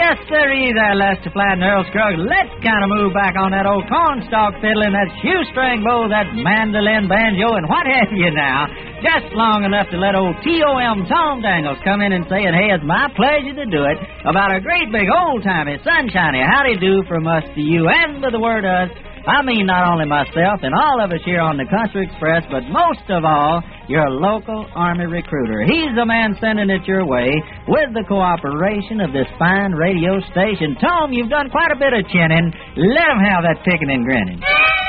Yes, sirree there, Lester Flatt and Earl Scruggs. Let's kind of move back on that old cornstalk fiddling, that shoestring bow, that mandolin banjo, and what have you now. Just long enough to let old T.O.M. Tom Dangles come in and say, hey, it's my pleasure to do it, about a great big old-timey, sunshiny howdy-do from us to you, and with the word us, I mean not only myself and all of us here on the Country Express, but most of all, your local Army recruiter. He's the man sending it your way with the cooperation of this fine radio station. Tom, you've done quite a bit of chinning. Let him have that picking and grinning.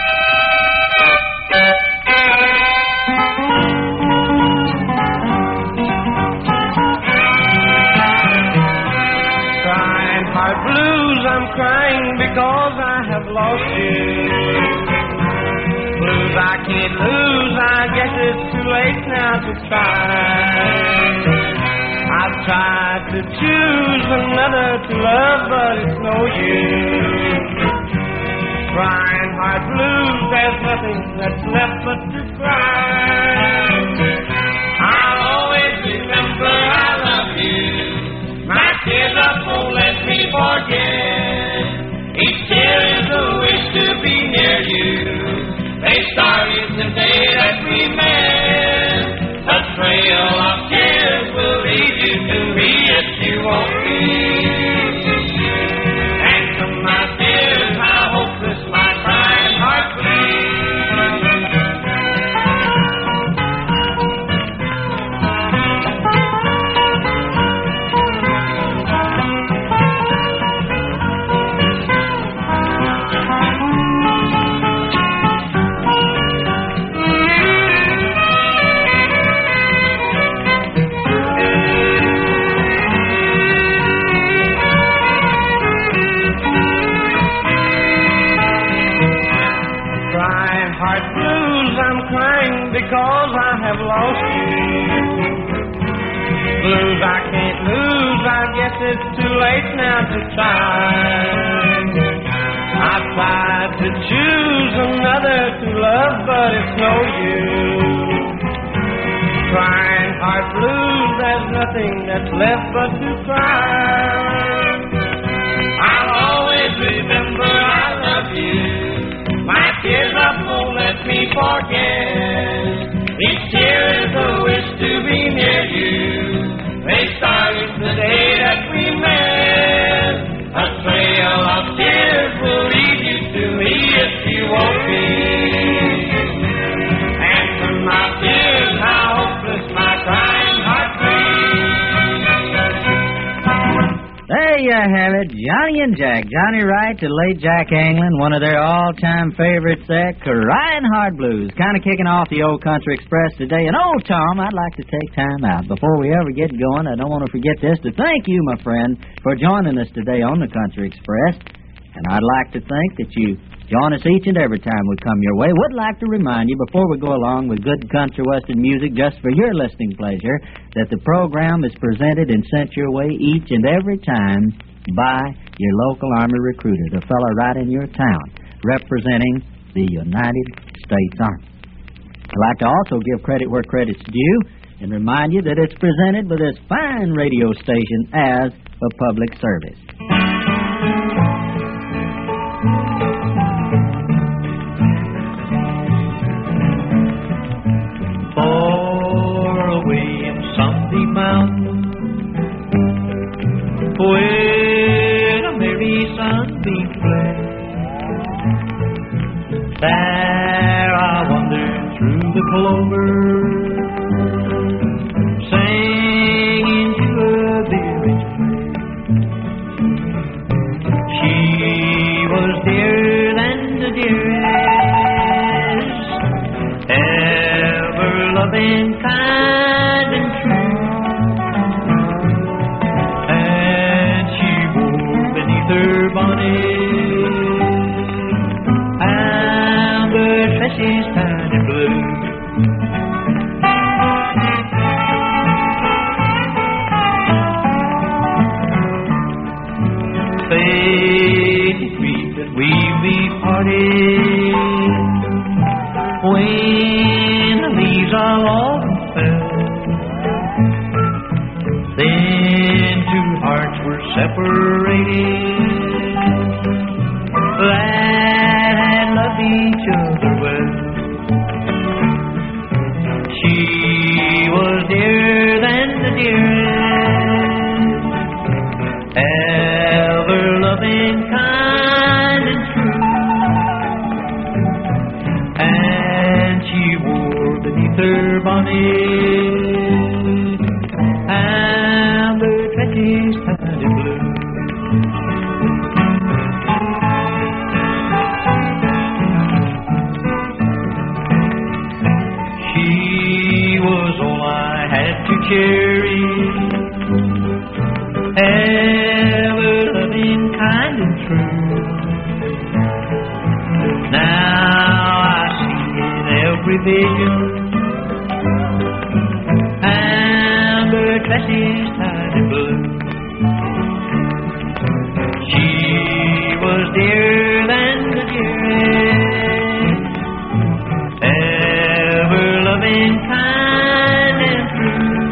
Crying heart blues, I'm crying because I have lost you. Blues I can't lose, I guess it's too late now to try. I've tried to choose another to love, but it's no use. Crying heart blues, there's nothing that's left but to cry. I'll always remember I love you. My tears up won't let me forget. Each tear is a wish to be near you. They started the day that we met. A trail of tears will lead you to me if you won't be. Answer my tears, how hopeless my crying heart bleeds. Because I have lost you. Blues I can't lose, I guess it's too late now to try. I've tried to choose another to love, but it's no use. Crying heart blues, there's nothing that's left but to cry. I'll always remember I love you. My tears up won't let me forget. Each tear is a wish to be near you. They started the day that we met. A trail of tears will lead you to me if you won't be. Answer my tears, how hopeless my crying heart bleeds. There you have it, Johnny and Jack. Johnny Wright to late Jack Anglin, one of their all-time favorites there, Crying Heart Blues. Kind of kicking off the old Country Express today. And, oh, Tom, I'd like to take time out. Before we ever get going, I don't want to forget this, to thank you, my friend, for joining us today on the Country Express. And I'd like to think that you join us each and every time we come your way. Would like to remind you, before we go along with good country western music just for your listening pleasure, that the program is presented and sent your way each and every time by your local Army recruiter, the fellow right in your town, representing the United States Army. I'd like to also give credit where credit's due and remind you that it's presented by this fine radio station as a public service. Mountain, when a merry sunbeam plays, there I wandered through the clover, singing to a village play. She was dearer than the dearest, ever loving, kind and true. hearts were separated that had loved each other well. She was dearer than the dearest, ever loving, kind and true, and she wore beneath her bonnet amber tresses tied in blue. She was all I had to cherish, ever loving, kind and true. Now I see in every vision amber tresses tied in blue. She was dearer than the dearest, ever loving, kind and true,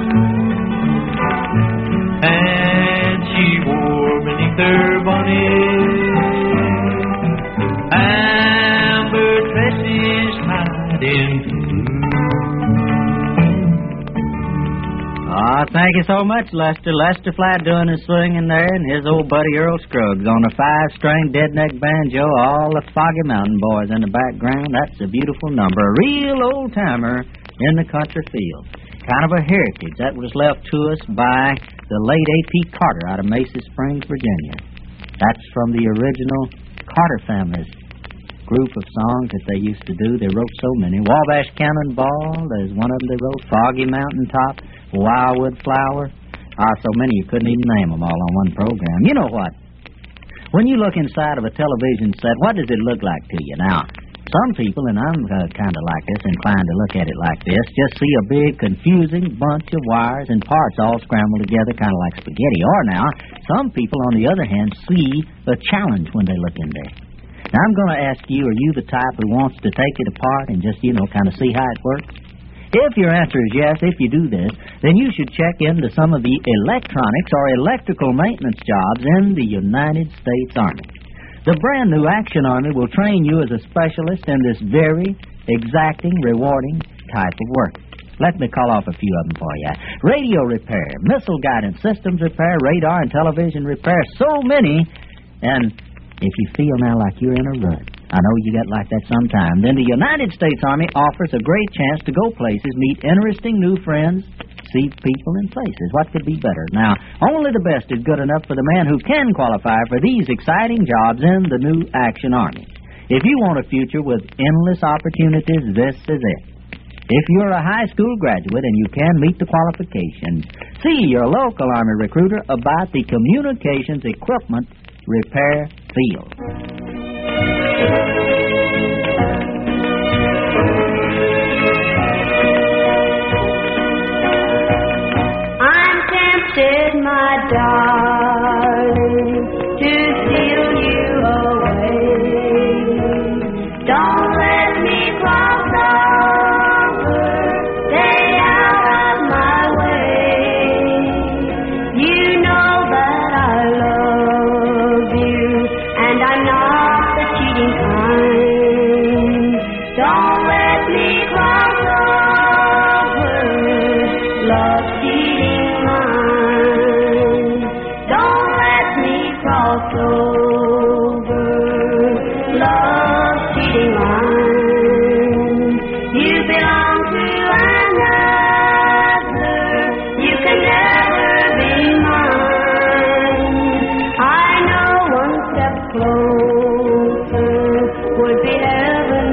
and she wore beneath her bonnet amber tresses tied in blue. Thank you so much, Lester. Lester Flatt doing his swinging there, and his old buddy Earl Scruggs on a 5-string dead-neck banjo, all the Foggy Mountain Boys in the background. That's a beautiful number. A real old-timer in the country field. Kind of a heritage that was left to us by the late A.P. Carter out of Macy Springs, Virginia. That's from the original Carter family's group of songs that they used to do. They wrote so many. Wabash Cannonball, there's one of them they wrote. Foggy Mountain Top, Wildwood Flower. So many you couldn't even name them all on one program. You know what? When you look inside of a television set, what does it look like to you? Now, some people, and I'm kind of like this, inclined to look at it like this, just see a big, confusing bunch of wires and parts all scrambled together, kind of like spaghetti. Or now, some people, on the other hand, see a challenge when they look in there. Now, I'm going to ask you, are you the type who wants to take it apart and just, kind of see how it works? If your answer is yes, if you do this, then you should check into some of the electronics or electrical maintenance jobs in the United States Army. The brand new Action Army will train you as a specialist in this very exacting, rewarding type of work. Let me call off a few of them for you. Radio repair, missile guidance systems repair, radar and television repair, so many. And if you feel now like you're in a rut, I know you get like that sometime, then the United States Army offers a great chance to go places, meet interesting new friends, see people and places. What could be better? Now, only the best is good enough for the man who can qualify for these exciting jobs in the new Action Army. If you want a future with endless opportunities, this is it. If you're a high school graduate and you can meet the qualifications, see your local Army recruiter about the communications equipment repair field. I'm tempted, my darling, to steal you away. Don't let me cross over, stay out of my way. You know that I love you, and I'm not the cheating kind. Don't let me cross over, love cheating line. Don't let me cross over, love cheating line. You belong to another, you can never be mine. I know one step closer would be heaven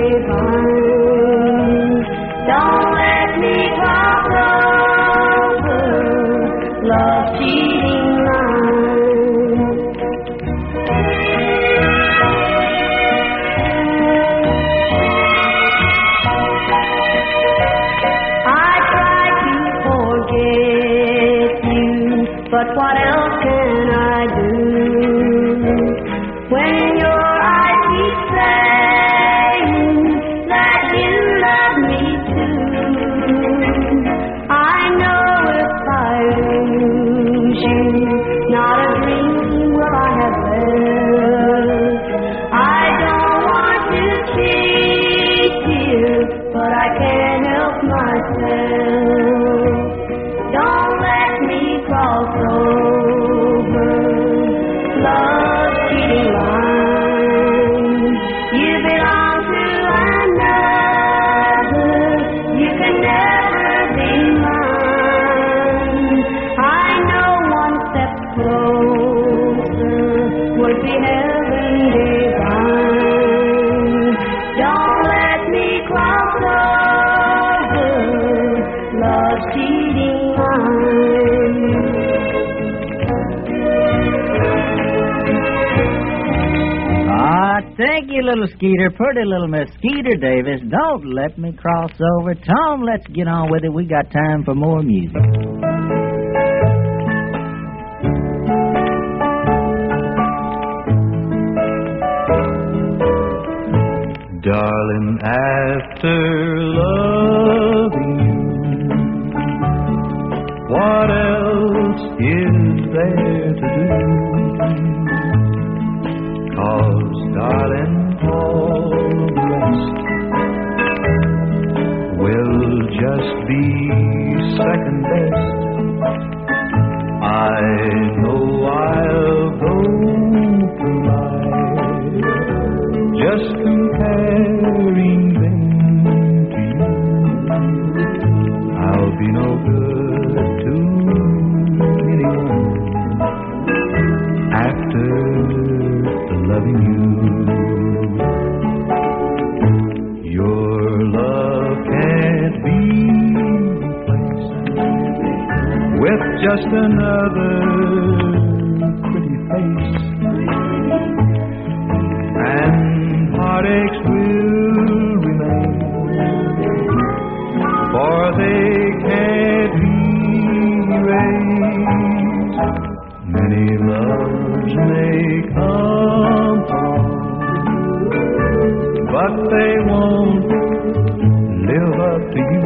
divine. Don't let me cross over, love cheating line. I try to forget you, but what else can I do? When your eyes keep saying that you love me too, I know if I lose you, be heaven divine. Don't let me cross over love's cheating line. Thank you, little Skeeter. Pretty little Miss Skeeter Davis. Don't let me cross over. Tom, let's get on with it. We got time for more music. Darling, after loving you, what else is there to do? 'Cause, darling, all the rest will just be second best. I know I'll go through life just comparing them to you. I'll be no good to anyone after loving you. Your love can't be replaced with just another pretty face, and heartaches will remain, for they can't be erased. Many loves may come along, but they won't live up to you.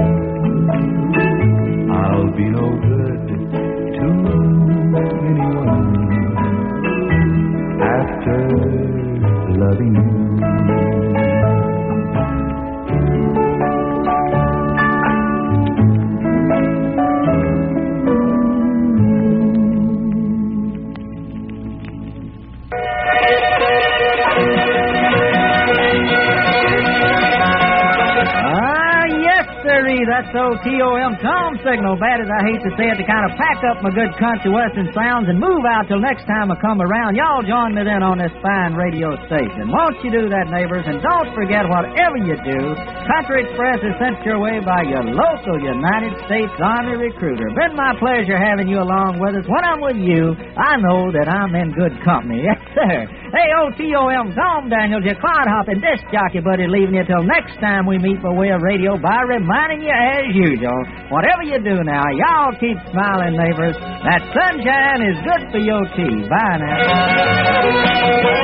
I'll be no good to anyone after loving you. That's old T.O.M. Tom signal. Bad as I hate to say it, to kind of pack up my good country western sounds and move out till next time I come around. Y'all join me then on this fine radio station. Won't you do that, neighbors? And don't forget, whatever you do, Country Express is sent your way by your local United States Army recruiter. Been my pleasure having you along with us. When I'm with you, I know that I'm in good company. Yes, sir. Hey, old T.O.M. Tom Daniels, your clod-hopping disc jockey buddy, leaving you till next time we meet by way of radio by reminding you, as usual, whatever you do now, y'all keep smiling, neighbors. That sunshine is good for your tea. Bye now.